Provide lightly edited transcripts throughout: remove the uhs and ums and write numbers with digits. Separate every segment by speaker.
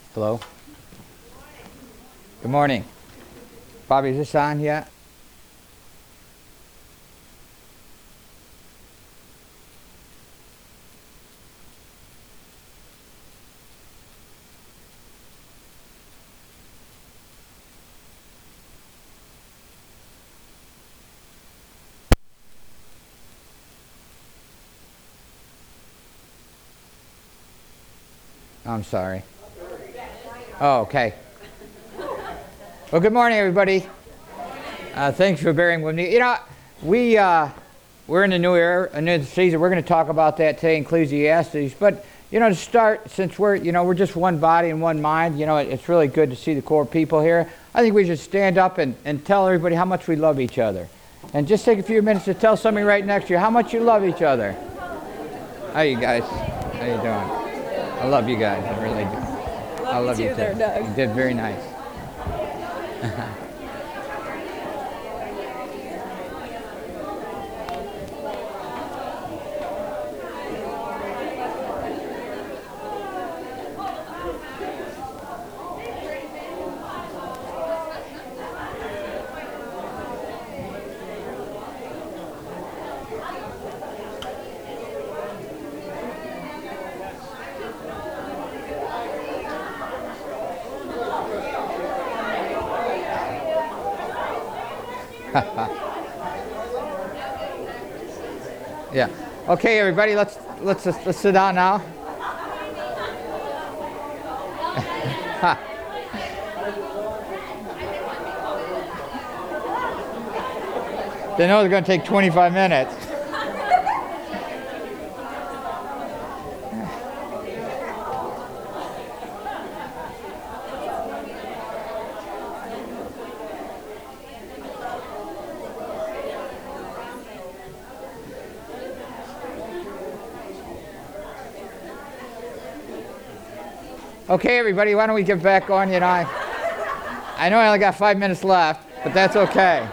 Speaker 1: Hello? Good morning. Bobby, is this on yet? I'm sorry. Oh, okay. Well, good morning, everybody. Thanks for bearing with me. We're in a new era, a new season. We're going to talk about that today in Ecclesiastes. But, to start, since we're just one body and one mind, it's really good to see the core people here. I think we should stand up and tell everybody how much we love each other. And just take a few minutes to tell somebody right next to you how much you love each other. How you guys? How you doing? I love you guys. I really do.
Speaker 2: I love you too. There, Doug.
Speaker 1: You did very nice. Yeah. Okay, everybody. Let's sit down now. They know they're going to take 25 minutes. Okay, everybody, why don't we get back on? I know I only got 5 minutes left, but that's okay.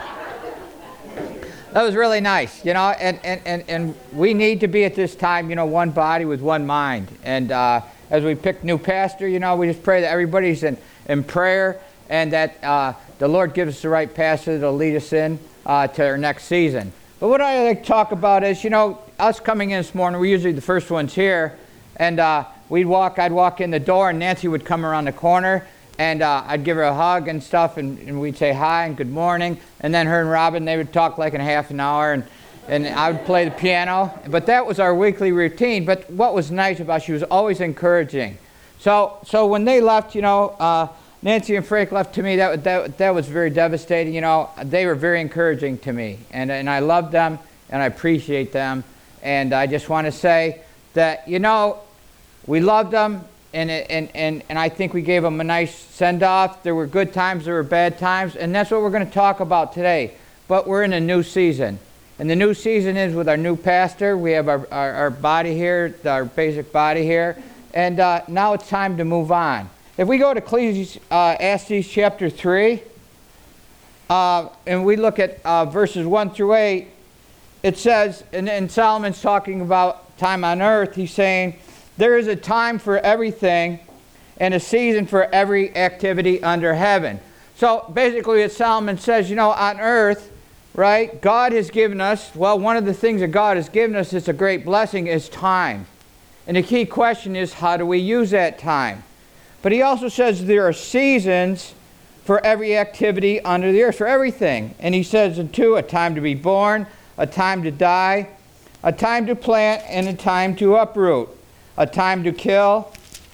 Speaker 1: That was really nice, and we need to be at this time, one body with one mind. And as we pick new pastor, we just pray that everybody's in prayer and that the Lord gives us the right pastor that'll lead us in to our next season. But what I like to talk about is, us coming in this morning, we're usually the first ones here, and I'd walk in the door, and Nancy would come around the corner, and I'd give her a hug and stuff, and we'd say hi and good morning. And then her and Robin, they would talk like in half an hour, and I would play the piano. But that was our weekly routine. But what was nice about she was always encouraging. So when they left, Nancy and Frank left to me, that was very devastating. They were very encouraging to me, and I love them, and I appreciate them. And I just want to say that, we loved them, and I think we gave them a nice send-off. There were good times, there were bad times, and that's what we're going to talk about today. But we're in a new season. And the new season is with our new pastor. We have our body here, our basic body here. And now it's time to move on. If we go to Ecclesiastes chapter 3, and we look at verses 1 through 8, it says, and Solomon's talking about time on earth, he's saying, there is a time for everything and a season for every activity under heaven. So basically what Solomon says, on earth, right, God has given us, one of the things that God has given us that's a great blessing is time. And the key question is, how do we use that time? But he also says there are seasons for every activity under the earth, for everything. And he says in 2, a time to be born, a time to die, a time to plant, and a time to uproot. A time to kill,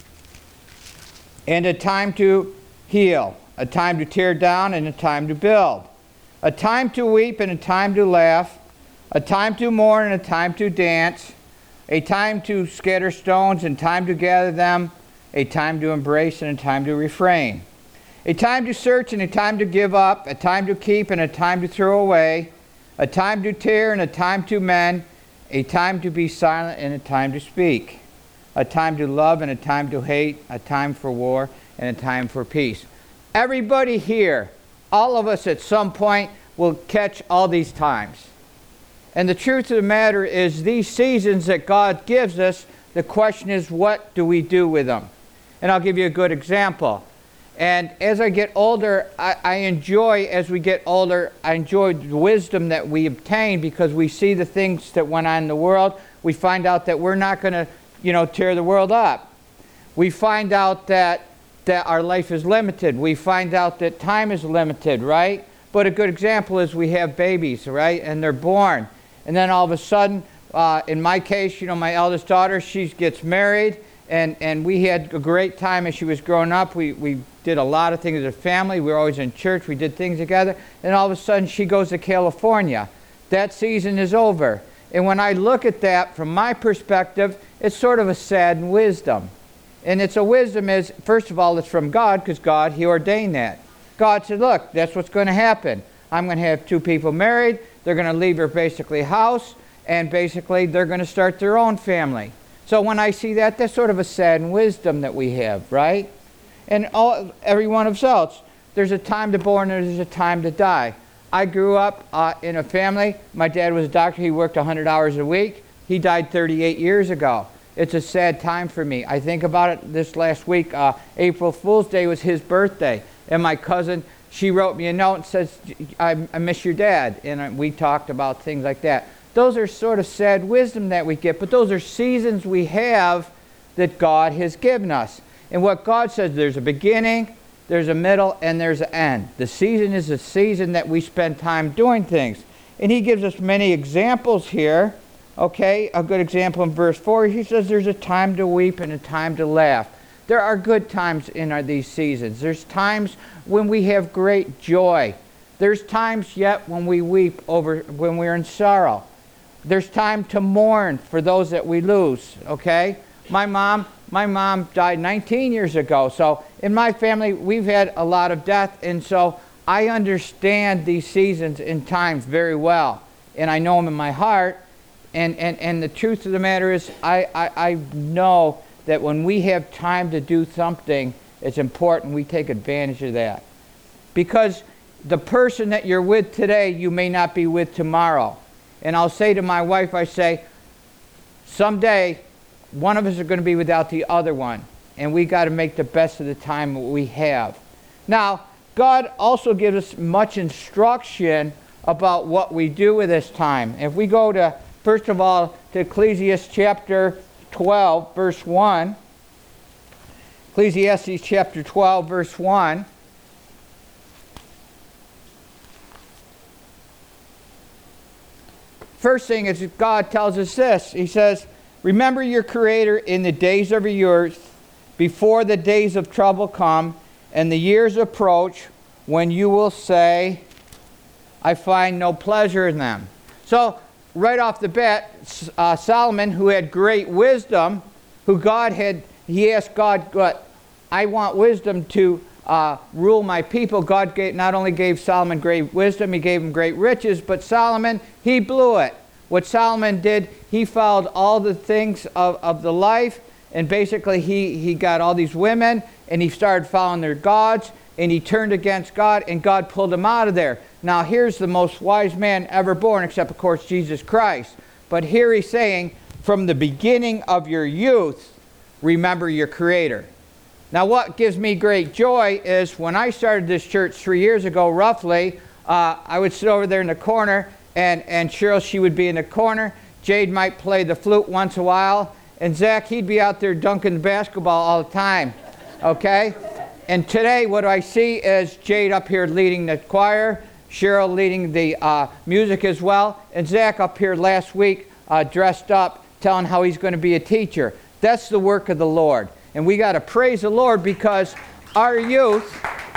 Speaker 1: and a time to heal, a time to tear down, and a time to build, a time to weep, and a time to laugh, a time to mourn, and a time to dance, a time to scatter stones, and time to gather them, a time to embrace, and a time to refrain, a time to search, and a time to give up, a time to keep, and a time to throw away, a time to tear, and a time to mend, a time to be silent, and a time to speak, a time to love and a time to hate, a time for war and a time for peace. Everybody here, all of us at some point will catch all these times. And the truth of the matter is these seasons that God gives us, the question is, what do we do with them? And I'll give you a good example. And as I get older, I enjoy, as we get older, I enjoy the wisdom that we obtain because we see the things that went on in the world. We find out that we're not going to, tear the world up. We find out that our life is limited. We find out that time is limited, right? But a good example is we have babies, right? And they're born. And then all of a sudden, in my case, my eldest daughter, she gets married. And we had a great time as she was growing up. We did a lot of things as a family. We were always in church. We did things together. And all of a sudden, she goes to California. That season is over. And when I look at that, from my perspective, it's sort of a sad wisdom. And it's a wisdom is, first of all, it's from God, because God, He ordained that. God said, look, that's what's going to happen. I'm going to have two people married. They're going to leave their basically house. And basically, they're going to start their own family. So when I see that, that's sort of a sad wisdom that we have, right? And every one of us else, there's a time to born and there's a time to die. I grew up in a family. My dad was a doctor. He worked 100 hours a week. He died 38 years ago. It's a sad time for me. I think about it this last week. April Fool's Day was his birthday. And my cousin, she wrote me a note and says, I miss your dad. And we talked about things like that. Those are sort of sad wisdom that we get, but those are seasons we have that God has given us. And what God says, there's a beginning, there's a middle, and there's an end. The season is a season that we spend time doing things. And He gives us many examples here. Okay, a good example in verse 4, He says there's a time to weep and a time to laugh. There are good times in these seasons. There's times when we have great joy. There's times yet when we weep when we're in sorrow. There's time to mourn for those that we lose, okay? My mom died 19 years ago. So in my family, we've had a lot of death. And so I understand these seasons and times very well. And I know them in my heart. And the truth of the matter is, I know that when we have time to do something, it's important we take advantage of that. Because the person that you're with today, you may not be with tomorrow. And I'll say to my wife, I say, someday, one of us is going to be without the other one. And we got to make the best of the time we have. Now, God also gives us much instruction about what we do with this time. If we go to, first of all, to Ecclesiastes chapter 12, verse 1. Ecclesiastes chapter 12, verse 1. First thing is God tells us this. He says, remember your Creator in the days of your youth, before the days of trouble come, and the years approach, when you will say, I find no pleasure in them. So, right off the bat, Solomon, who had great wisdom, he asked God, I want wisdom to rule my people. God not only gave Solomon great wisdom, He gave him great riches, but Solomon, he blew it. What Solomon did, he followed all the things of the life, and basically he got all these women, and he started following their gods, and he turned against God, and God pulled him out of there. Now here's the most wise man ever born, except of course Jesus Christ. But here he's saying, from the beginning of your youth, remember your Creator. Now what gives me great joy is when I started this church 3 years ago, roughly, I would sit over there in the corner, and Cheryl, she would be in the corner. Jade might play the flute once in a while, and Zach, he'd be out there dunking the basketball all the time, okay? And today what I see is Jade up here leading the choir, Cheryl leading the music as well, and Zach up here last week dressed up, telling how he's going to be a teacher. That's the work of the Lord. And we got to praise the Lord because our youth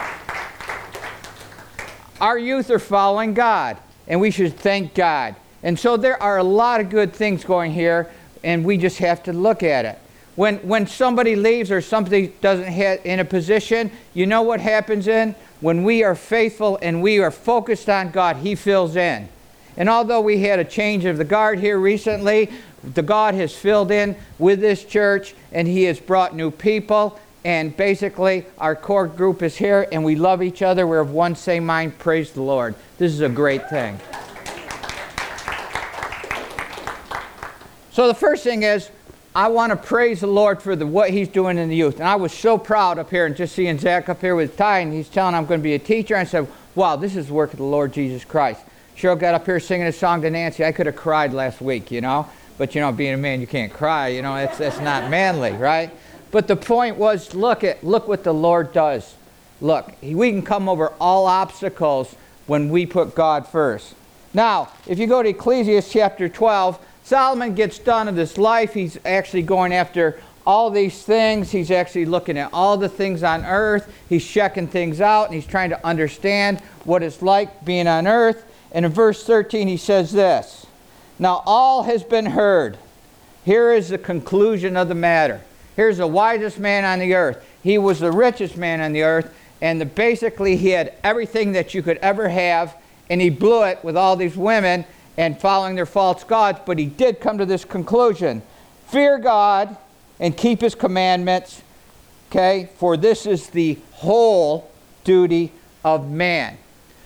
Speaker 1: are following God. And we should thank God. And so there are a lot of good things going here, and we just have to look at it. When somebody leaves or somebody doesn't hit in a position, you know what happens in? When we are faithful and we are focused on God, He fills in. And although we had a change of the guard here recently, the God has filled in with this church, and He has brought new people. And basically, our core group is here, and we love each other. We're of one same mind. Praise the Lord. This is a great thing. So the first thing is, I want to praise the Lord for what he's doing in the youth. And I was so proud up here and just seeing Zach up here with Ty, and he's telling I'm going to be a teacher. I said, wow, this is the work of the Lord Jesus Christ. Cheryl got up here singing a song to Nancy. I could have cried last week, you know. But, you know, being a man, you can't cry. You know, that's not manly, right? But the point was, look what the Lord does. Look, we can come over all obstacles when we put God first. Now, if you go to Ecclesiastes chapter 12, Solomon gets done of this life. He's actually going after all these things. He's actually looking at all the things on earth. He's checking things out, and he's trying to understand what it's like being on earth. And in verse 13, he says this, now all has been heard. Here is the conclusion of the matter. Here's the wisest man on the earth. He was the richest man on the earth, and basically he had everything that you could ever have, and he blew it with all these women and following their false gods, but he did come to this conclusion. Fear God and keep his commandments, okay? For this is the whole duty of man.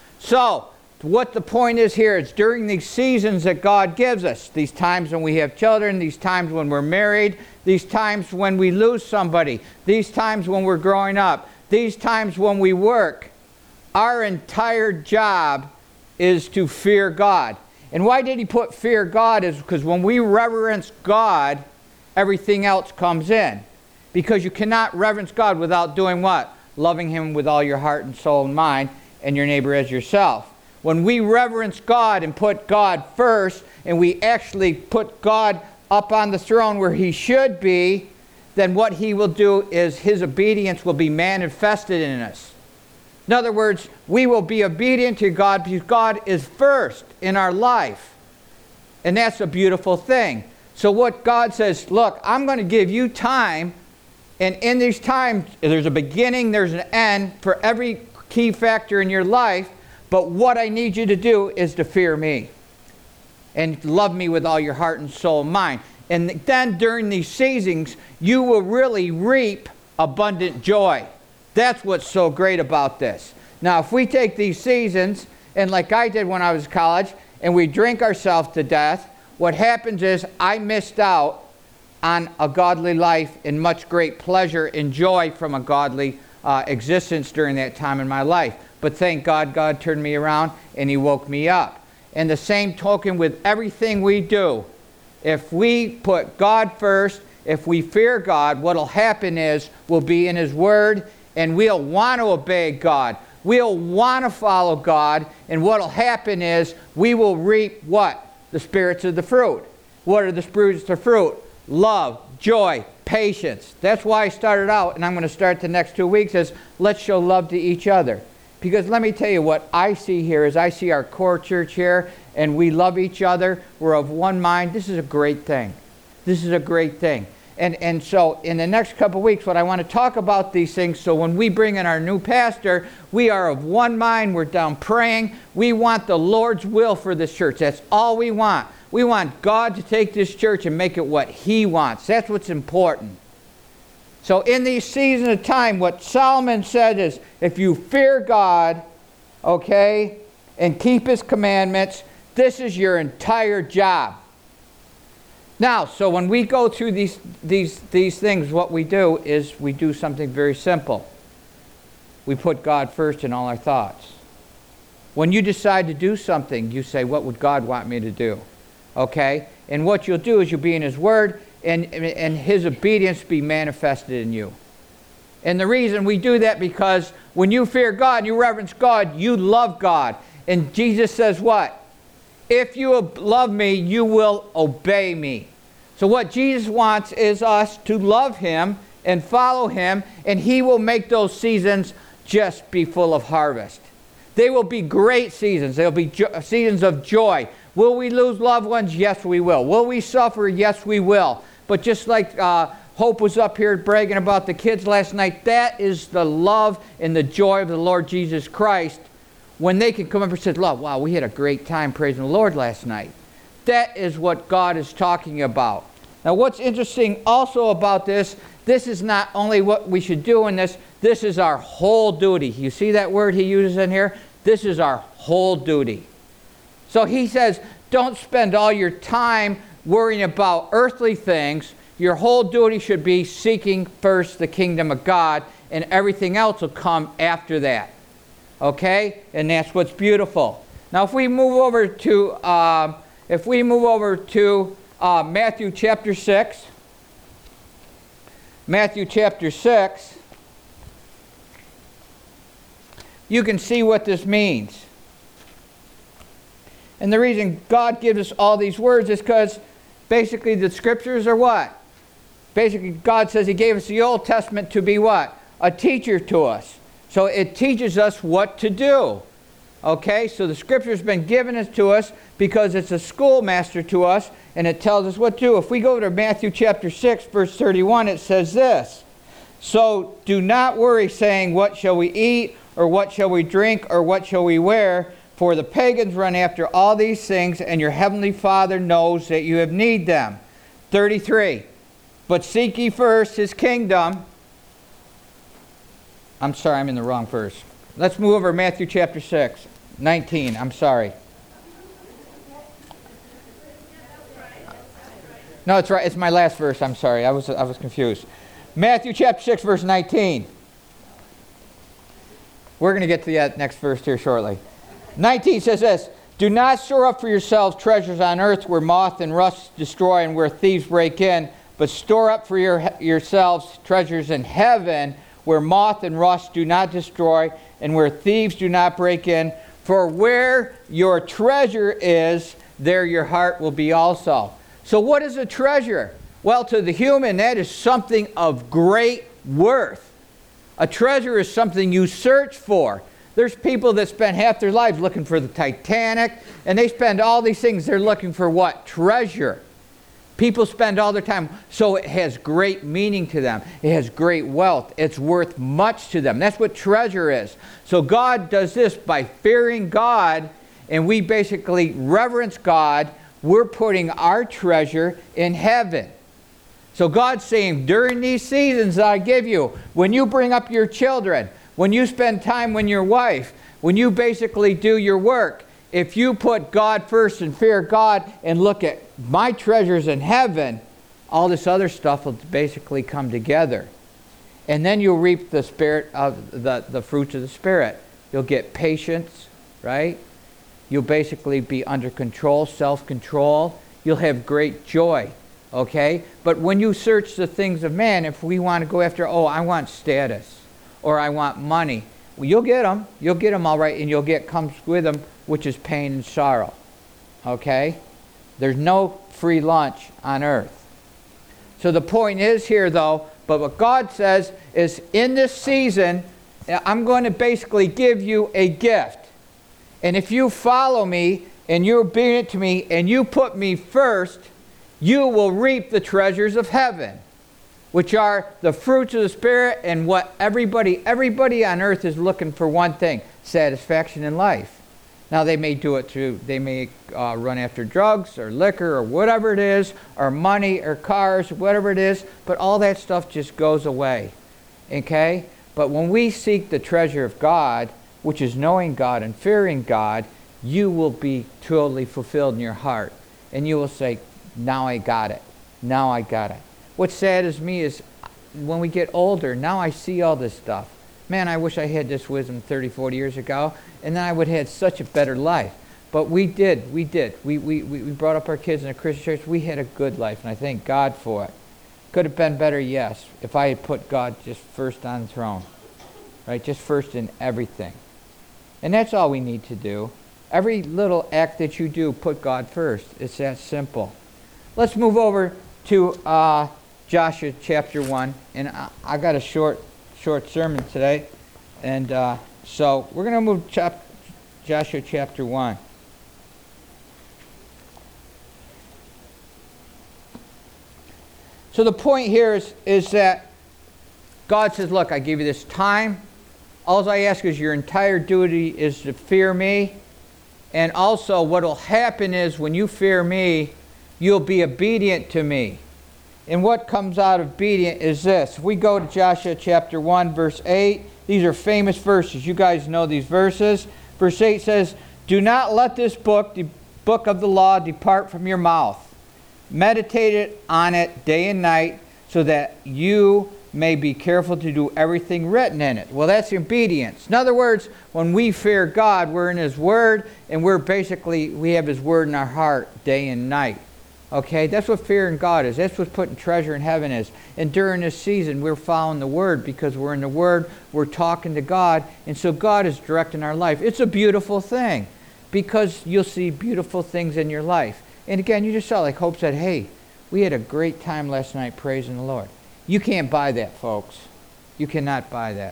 Speaker 1: So, what the point is here is during these seasons that God gives us, these times when we have children, these times when we're married, these times when we lose somebody, these times when we're growing up, these times when we work, our entire job is to fear God. And why did he put fear God? Is because when we reverence God, everything else comes in. Because you cannot reverence God without doing what? Loving him with all your heart and soul and mind, and your neighbor as yourself. When we reverence God and put God first, and we actually put God up on the throne where he should be, then what he will do is his obedience will be manifested in us. In other words, we will be obedient to God because God is first in our life. And that's a beautiful thing. So what God says, look, I'm going to give you time, and in these times, there's a beginning, there's an end for every key factor in your life. But what I need you to do is to fear me and love me with all your heart and soul and mind. And then during these seasons, you will really reap abundant joy. That's what's so great about this. Now, if we take these seasons, and like I did when I was in college, and we drink ourselves to death, what happens is I missed out on a godly life and much great pleasure and joy from a godly existence during that time in my life. But thank God, God turned me around and he woke me up. And the same token with everything we do. If we put God first, if we fear God, what will happen is we'll be in his word and we'll want to obey God. We'll want to follow God. And what will happen is we will reap what? The spirits of the fruit. What are the spirits of the fruit? Love, joy, patience. That's why I started out, and I'm going to start the next 2 weeks, is let's show love to each other. Because let me tell you what I see here is I see our core church here, and we love each other. We're of one mind. This is a great thing. This is a great thing. And so in the next couple of weeks, what I want to talk about these things, so when we bring in our new pastor, we are of one mind. We're down praying. We want the Lord's will for this church. That's all we want. We want God to take this church and make it what he wants. That's what's important. So in these seasons of time, what Solomon said is, if you fear God, okay, and keep his commandments, this is your entire job. Now, so when we go through these things, what we do is we do something very simple. We put God first in all our thoughts. When you decide to do something, you say, what would God want me to do? Okay? And what you'll do is you'll be in his word, and his obedience be manifested in you. And the reason we do that, because when you fear God, you reverence God, you love God. And Jesus says what? If you love me, you will obey me. So what Jesus wants is us to love him and follow him, and he will make those seasons just be full of harvest. They will be great seasons. They'll be seasons of joy. Will we lose loved ones? Yes, we will. Will we suffer? Yes, we will. But just like Hope was up here bragging about the kids last night, that is the love and the joy of the Lord Jesus Christ. When they can come up and say, wow, we had a great time praising the Lord last night. That is what God is talking about. Now what's interesting also about this is not only what we should do in this is our whole duty. You see that word he uses in here? This is our whole duty. So he says, don't spend all your time worrying about earthly things. your whole duty should be seeking first the kingdom of God, and everything else will come after that. Okay? And that's what's beautiful. Now, if we move over to Matthew chapter 6, Matthew chapter 6, you can see what this means. And the reason God gives us all these words is because basically the scriptures are what? Basically, God says He gave us the Old Testament to be what? A teacher to us. So it teaches us what to do. Okay, so the scripture's been given to us because it's a schoolmaster to us, and it tells us what to do. If we go to Matthew chapter 6, verse 31, it says this: "So do not worry, saying, what shall we eat, or what shall we drink, or what shall we wear? For the pagans run after all these things, and your heavenly Father knows that you have need them." 33, "But seek ye first His kingdom." I'm sorry, I'm in the wrong verse. Let's move over to Matthew chapter 6, 19. I'm sorry. No, it's right. It's my last verse. I'm sorry. I was confused. Matthew chapter 6, verse 19. We're going to get to that next verse here shortly. 19 says this: "Do not store up for yourselves treasures on earth where moth and rust destroy and where thieves break in, but store up for yourselves treasures in heaven where moth and rust do not destroy and where thieves do not break in. For where your treasure is, there your heart will be also." So what is a treasure? Well, to the human, that is something of great worth. A treasure is something you search for. There's people that spend half their lives looking for the Titanic, and they spend all these things. They're looking for what? Treasure. People spend all their time. So it has great meaning to them. It has great wealth. It's worth much to them. That's what treasure is. So God does this by fearing God, and we basically reverence God. We're putting our treasure in heaven. So God's saying, during these seasons that I give you, when you bring up your children, when you spend time with your wife, when you basically do your work, if you put God first and fear God and look at my treasures in heaven, all this other stuff will basically come together. And then you'll reap the spirit of the fruits of the Spirit. You'll get patience, right? You'll basically be under control, self-control. You'll have great joy, okay? But when you search the things of man, if we want to go after, I want status, or I want money, well, you'll get them. You'll get them all right, and you'll get comes with them, which is pain and sorrow, okay? There's no free lunch on earth. So the point is here, though, but what God says is, in this season, I'm going to basically give you a gift. And if you follow me, and you're obedient to me, and you put me first, you will reap the treasures of heaven, which are the fruits of the Spirit, and what everybody on earth is looking for: one thing, satisfaction in life. Now they may do it through, they may run after drugs or liquor or whatever it is, or money or cars, whatever it is, but all that stuff just goes away, okay? But when we seek the treasure of God, which is knowing God and fearing God, you will be totally fulfilled in your heart. And you will say, now I got it. Now I got it. What's sad is me is when we get older, now I see all this stuff. Man, I wish I had this wisdom 30, 40 years ago, and then I would have had such a better life. But we did. We brought up our kids in a Christian church. We had a good life, and I thank God for it. Could have been better, yes, if I had put God just first on the throne, right? Just first in everything. And that's all we need to do. Every little act that you do, put God first. It's that simple. Let's move over to Joshua chapter 1. And I got a short sermon today. And so we're going to move to Joshua chapter 1. So the point here is that God says, look, I give you this time. All I ask is your entire duty is to fear me. And also what will happen is when you fear me, you'll be obedient to me. And what comes out of obedient is this. If we go to Joshua chapter 1, verse 8, these are famous verses. You guys know these verses. Verse 8 says, do not let this book, the book of the law, depart from your mouth. Meditate on it day and night so that you may be careful to do everything written in it. Well, that's obedience. In other words, when we fear God, we're in His Word, and we have His Word in our heart day and night. Okay, that's what fearing God is. That's what putting treasure in heaven is. And during this season, we're following the Word because we're in the Word, we're talking to God, and so God is directing our life. It's a beautiful thing because you'll see beautiful things in your life. And again, you just saw, like Hope said, hey, we had a great time last night praising the Lord. You can't buy that, folks. You cannot buy that.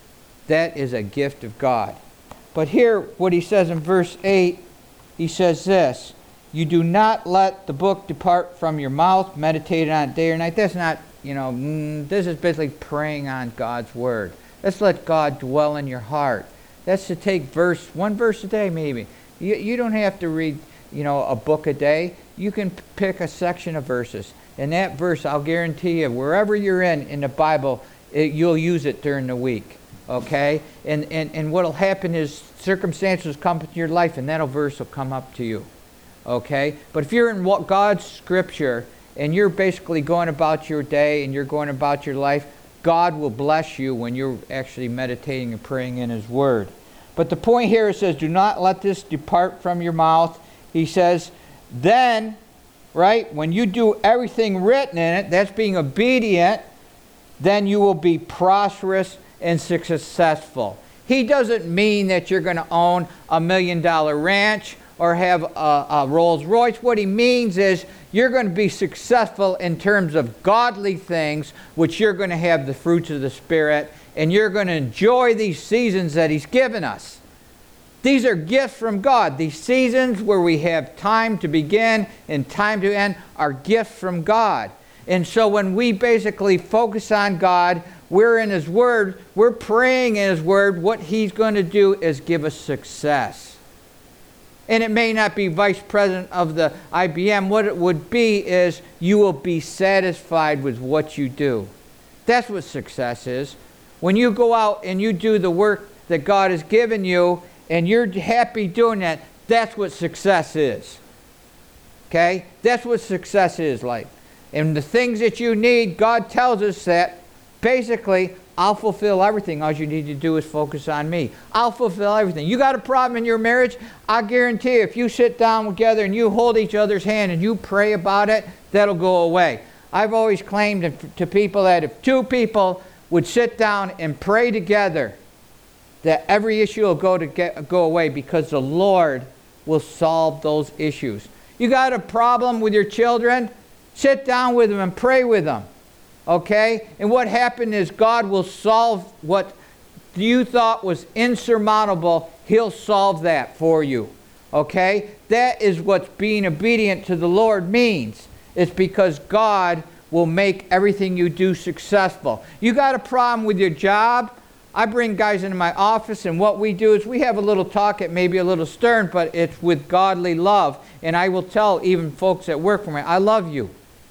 Speaker 1: That is a gift of God. But here, what he says in verse 8, he says this, you do not let the book depart from your mouth, meditate on it day or night. That's not, this is basically praying on God's Word. Let's let God dwell in your heart. That's to take one verse a day maybe. You don't have to read, a book a day. You can pick a section of verses. And that verse, I'll guarantee you, wherever you're in the Bible, you'll use it during the week. Okay? And what will happen is circumstances come into your life and that verse will come up to you. Okay? But if you're in God's Scripture and you're basically going about your day and you're going about your life, God will bless you when you're actually meditating and praying in His Word. But the point here, it says, do not let this depart from your mouth. He says, then, right, when you do everything written in it, that's being obedient, then you will be prosperous and successful. He doesn't mean that you're going to own $1 million ranch or have a Rolls Royce. What he means is you're going to be successful in terms of godly things, which you're going to have the fruits of the Spirit, and you're going to enjoy these seasons that He's given us. These are gifts from God. These seasons where we have time to begin and time to end are gifts from God. And so when we basically focus on God, we're in His Word, we're praying in His Word, what He's going to do is give us success. And it may not be vice president of the IBM. What it would be is you will be satisfied with what you do. That's what success is. When you go out and you do the work that God has given you, and you're happy doing that, that's what success is. Okay? That's what success is like. And the things that you need, God tells us that basically, I'll fulfill everything. All you need to do is focus on me. I'll fulfill everything. You got a problem in your marriage? I guarantee you, if you sit down together and you hold each other's hand and you pray about it, that'll go away. I've always claimed to people that if two people would sit down and pray together, that every issue will go away because the Lord will solve those issues. You got a problem with your children? Sit down with them and pray with them. Okay? And what happened is God will solve what you thought was insurmountable. He'll solve that for you. Okay? That is what being obedient to the Lord means. It's because God will make everything you do successful. You got a problem with your job? I bring guys into my office, and what we do is we have a little talk. It may be a little stern, but it's with godly love. And I will tell even folks that work for me, I love you.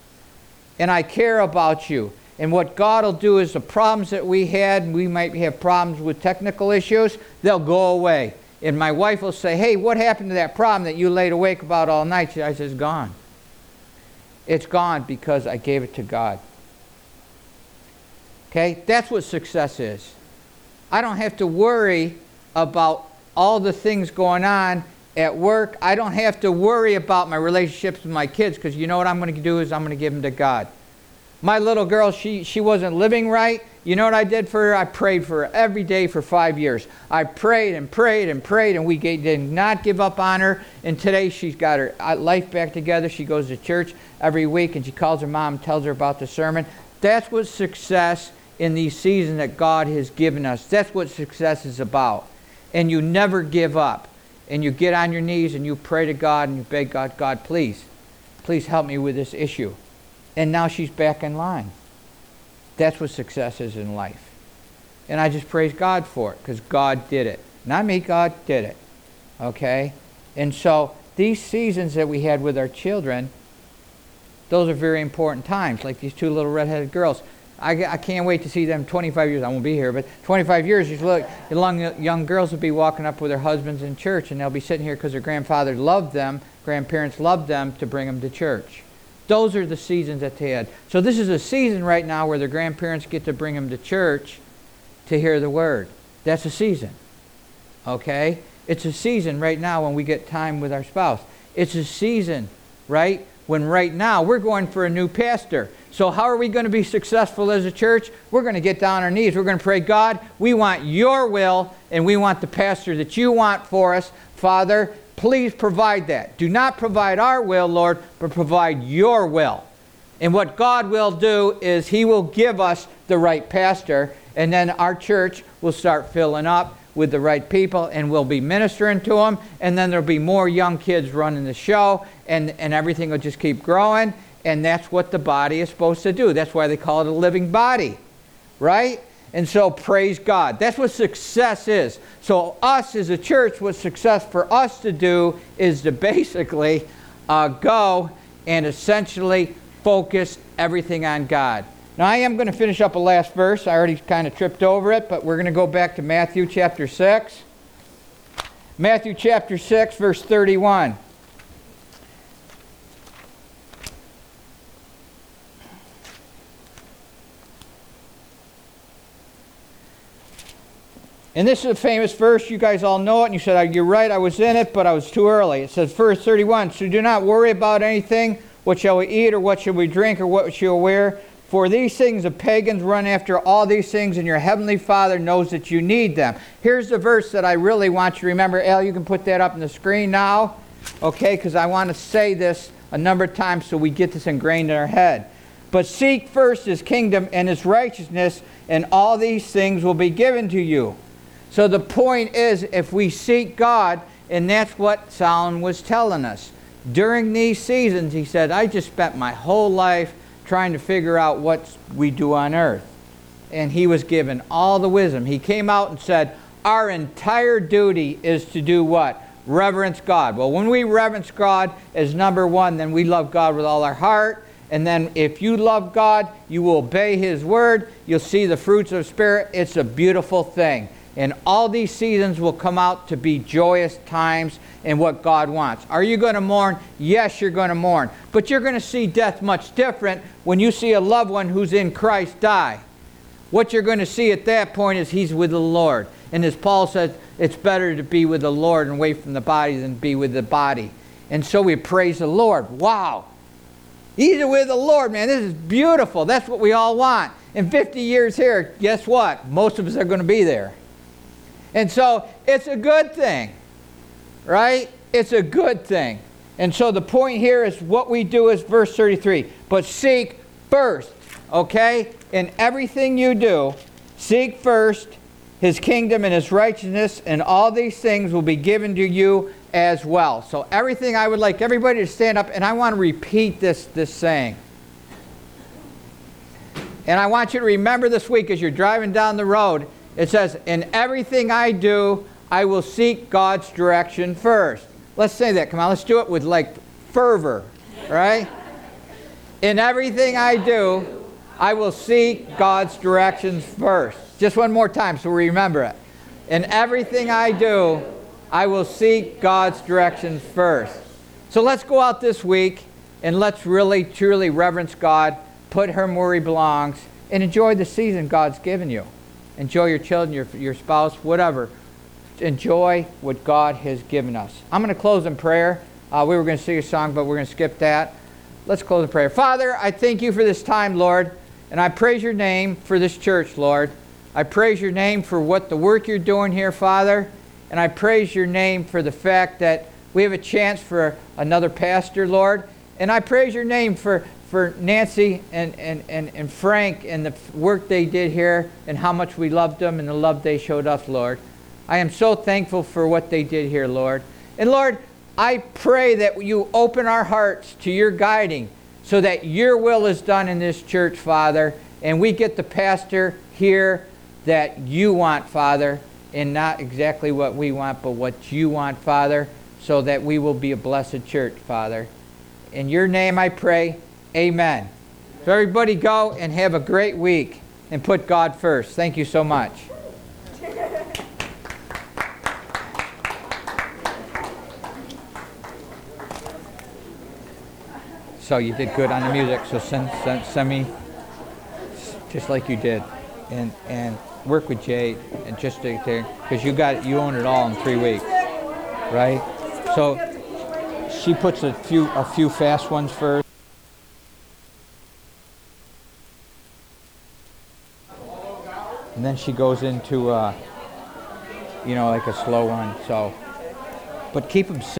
Speaker 1: And I care about you. And what God will do is the problems that we had, and we might have problems with technical issues, they'll go away. And my wife will say, hey, what happened to that problem that you laid awake about all night? I says, gone. It's gone because I gave it to God. Okay? That's what success is. I don't have to worry about all the things going on at work. I don't have to worry about my relationships with my kids because you know what I'm going to do is I'm going to give them to God. My little girl, she wasn't living right. You know what I did for her? I prayed for her every day for 5 years. I prayed and prayed and prayed, and we did not give up on her. And today she's got her life back together. She goes to church every week, and she calls her mom and tells her about the sermon. That's what success in these seasons that God has given us. That's what success is about. And you never give up. And you get on your knees and you pray to God and you beg God, God, please help me with this issue. And now she's back in line. That's what success is in life. And I just praise God for it because God did it. Not me, God did it. Okay? And so these seasons that we had with our children, those are very important times. Like these two little redheaded girls. I can't wait to see them 25 years. I won't be here, but 25 years, these young girls will be walking up with their husbands in church, and they'll be sitting here because their grandfather loved them, grandparents loved them to bring them to church. Those are the seasons that they had. So this is a season right now where their grandparents get to bring them to church to hear the word. That's a season. Okay? It's a season right now when we get time with our spouse. It's a season, right? When right now we're going for a new pastor. So how are we going to be successful as a church? We're going to get down on our knees. We're going to pray, God, we want your will, and we want the pastor that you want for us. Father, please provide that. Do not provide our will, Lord, but provide your will. And what God will do is he will give us the right pastor, and then our church will start filling up with the right people, and we'll be ministering to them, and then there'll be more young kids running the show, and everything will just keep growing, and that's what the body is supposed to do. That's why they call it a living body, right? And so praise God. That's what success is. So us as a church, what success for us to do is to basically go and essentially focus everything on God. Now I am going to finish up a last verse. I already kind of tripped over it, but we're going to go back to Matthew chapter 6. Matthew chapter 6, verse 31. And this is a famous verse. You guys all know it. And you said, you're right, I was in it, but I was too early. It says, verse 31, so do not worry about anything. What shall we eat, or what shall we drink, or what shall we wear? For these things the pagans run after all these things, and your heavenly Father knows that you need them. Here's the verse that I really want you to remember. Al, you can put that up on the screen now. Okay, because I want to say this a number of times so we get this ingrained in our head. But seek first his kingdom and his righteousness, and all these things will be given to you. So the point is, if we seek God, and that's what Solomon was telling us. During these seasons, he said, I just spent my whole life trying to figure out what we do on earth. And he was given all the wisdom. He came out and said, our entire duty is to do what? Reverence God. Well, when we reverence God as number one, then we love God with all our heart. And then if you love God, you will obey his word. You'll see the fruits of the Spirit. It's a beautiful thing. And all these seasons will come out to be joyous times in what God wants. Are you going to mourn? Yes, you're going to mourn. But you're going to see death much different when you see a loved one who's in Christ die. What you're going to see at that point is he's with the Lord. And as Paul said, it's better to be with the Lord and away from the body than be with the body. And so we praise the Lord. Wow. He's with the Lord, man. This is beautiful. That's what we all want. In 50 years here, guess what? Most of us are going to be there. And so it's a good thing, right? It's a good thing. And so the point here is what we do is verse 33. But seek first, okay? In everything you do, seek first his kingdom and his righteousness, and all these things will be given to you as well. So everything, I would like everybody to stand up, and I want to repeat this saying. And I want you to remember this week as you're driving down the road, it says, in everything I do, I will seek God's direction first. Let's say that. Come on, let's do it with like fervor, right? In everything I do, I will seek God's directions first. Just one more time so we remember it. In everything I do, I will seek God's directions first. So let's go out this week and let's really, truly reverence God, put him where he belongs, and enjoy the season God's given you. Enjoy your children, your spouse, whatever. Enjoy what God has given us. I'm going to close in prayer. We were going to sing a song, but we're going to skip that. Let's close in prayer. Father, I thank you for this time, Lord, and I praise your name for this church, Lord. I praise your name for what the work you're doing here, Father, and I praise your name for the fact that we have a chance for another pastor, Lord, and I praise your name for Nancy and Frank and the work they did here and how much we loved them and the love they showed us, Lord. I am so thankful for what they did here, Lord. And Lord, I pray that you open our hearts to your guiding so that your will is done in this church, Father, and we get the pastor here that you want, Father, and not exactly what we want, but what you want, Father, so that we will be a blessed church, Father. In your name I pray. Amen. So everybody go and have a great week and put God first. Thank you so much. So you did good on the music. So send me just like you did, and work with Jade and just because you own it all in 3 weeks, right? So she puts a few fast ones first. And then she goes into, like a slow one. So, but keep them